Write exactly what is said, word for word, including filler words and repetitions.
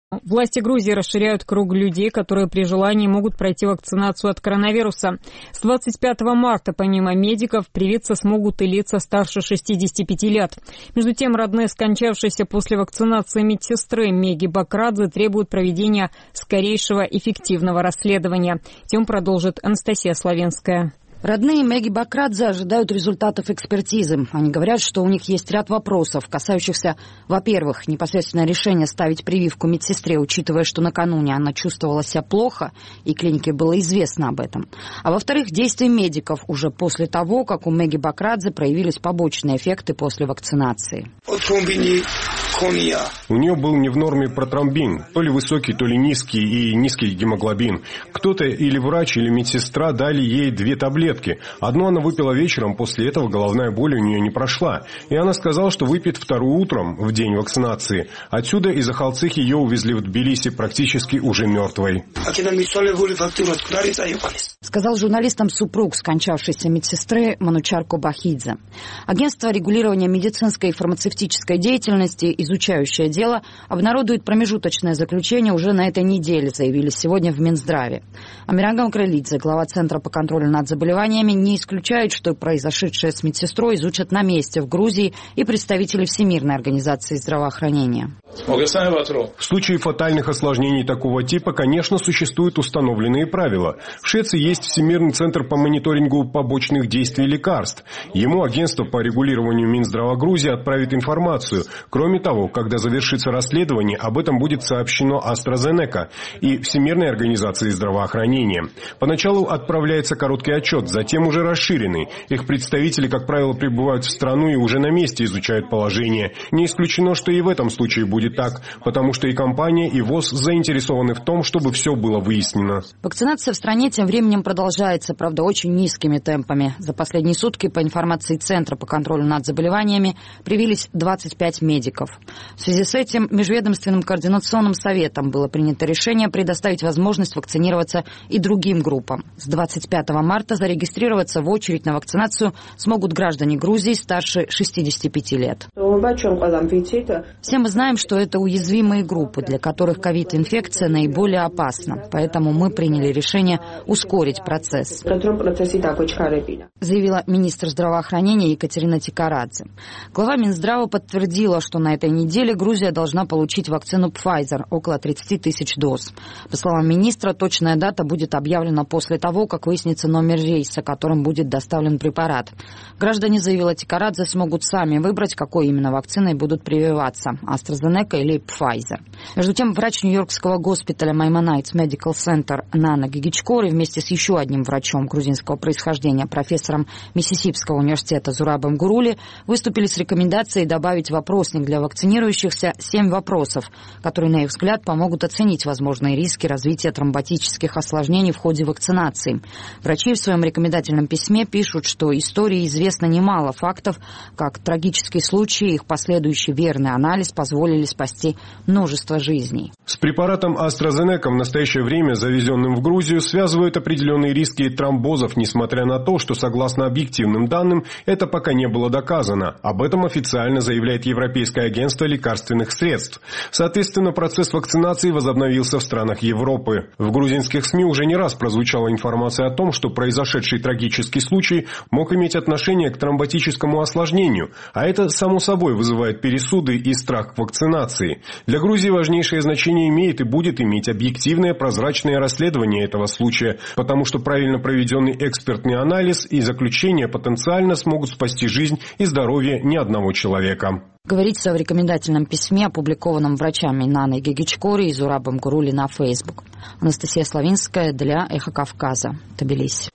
Власти Грузии расширяют круг людей, которые при желании могут пройти вакцинацию от коронавируса. С двадцать пятого марта, помимо медиков, привиться смогут и лица старше шестидесяти пяти лет. Между тем, родные скончавшиеся после вакцинации медсестры Меги Бакрадзе требуют проведения скорейшего эффективного расследования. Тему продолжит Анастасия Славенская. Родные Меги Бакрадзе ожидают результатов экспертизы. Они говорят, что у них есть ряд вопросов, касающихся, во-первых, непосредственно решения ставить прививку медсестре, учитывая, что накануне она чувствовала себя плохо, и клинике было известно об этом. А во-вторых, действий медиков уже после того, как у Меги Бакрадзе проявились побочные эффекты после вакцинации. У нее был не в норме протромбин, то ли высокий, то ли низкий, и низкий гемоглобин. Кто-то или врач, или медсестра дали ей две таблетки. Одну она выпила вечером, после этого головная боль у нее не прошла. И она сказала, что выпьет вторую утром, в день вакцинации. Отсюда из Ахалцих ее увезли в Тбилиси практически уже мертвой. Сказал журналистам супруг скончавшейся медсестры Манучар Кобахидзе. Агентство регулирования медицинской и фармацевтической деятельности, изучающее дело, обнародует промежуточное заключение уже на этой неделе, заявили сегодня в Минздраве. Амиран Крылидзе, глава Центра по контролю над заболеваниями, не исключает, что произошедшее с медсестрой изучат на месте в Грузии и представители Всемирной организации здравоохранения. В случае фатальных осложнений такого типа, конечно, существуют установленные правила. В Швеции есть Всемирный центр по мониторингу побочных действий лекарств. Ему агентство по регулированию Минздрава Грузии отправит информацию. Кроме того, когда завершится расследование, об этом будет сообщено AstraZeneca и Всемирной организации здравоохранения. Поначалу отправляется короткий отчет, затем уже расширенный. Их представители, как правило, прибывают в страну и уже на месте изучают положение. Не исключено, что и в этом случае будет так, потому что и компания, и ВОЗ заинтересованы в том, чтобы все было выяснено. Вакцинация в стране тем временем продолжается, правда, очень низкими темпами. За последние сутки, по информации Центра по контролю над заболеваниями, привились двадцать пять медиков. В связи с этим Межведомственным координационным советом было принято решение предоставить возможность вакцинироваться и другим группам. С двадцать пятого марта зарегистрироваться в очередь на вакцинацию смогут граждане Грузии старше шестидесяти пяти лет. Все мы знаем, что это уязвимые группы, для которых ковид-инфекция наиболее опасна. Поэтому мы приняли решение ускорить процесс, заявила министр здравоохранения Екатерина Тикарадзе. Глава Минздрава подтвердила, что на этой неделе Грузия должна получить вакцину Pfizer, около тридцати тысяч доз. По словам министра, точная дата будет объявлена после того, как выяснится номер рейса, которым будет доставлен препарат. Граждане, заявила Тикарадзе, смогут сами выбрать, какой именно вакциной будут прививаться – AstraZeneca или Pfizer. Между тем, врач нью-йоркского госпиталя Maimonides Medical Center Нана Гигичкори вместе с еще одним врачом грузинского происхождения, профессором Миссисипского университета Зурабом Гурули, выступили с рекомендацией добавить в вопросник для вакцинирующихся семь вопросов, которые, на их взгляд, помогут оценить возможные риски развития тромботических осложнений в ходе вакцинации. Врачи в своем рекомендательном письме пишут, что истории известно немало фактов, как трагические случаи и их последующий верный анализ позволили спасти множество жизней. С препаратом AstraZeneca в настоящее время, завезенным в Грузию, связывают определенные риски тромбозов, несмотря на то, что, согласно объективным данным, это пока не было доказано. Об этом официально заявляет Европейское агентство лекарственных средств. Соответственно, процесс вакцинации возобновился в странах Европы. В грузинских СМИ уже не раз прозвучала информация о том, что произошедший трагический случай мог иметь отношение к тромботическому осложнению, а это, само собой, вызывает пересуды и страх к вакцинации. Для Грузии важнейшее значение имеет и будет иметь объективное прозрачное расследование этого случая, потому что правильно проведенный экспертный анализ и заключение потенциально смогут спасти жизнь и здоровье ни одного человека. Говорится в рекомендательном письме, опубликованном врачами Наной Гигичкори и Зурабом Гурули на Facebook. Анастасия Славинская для Эхо Кавказа, Тбилиси.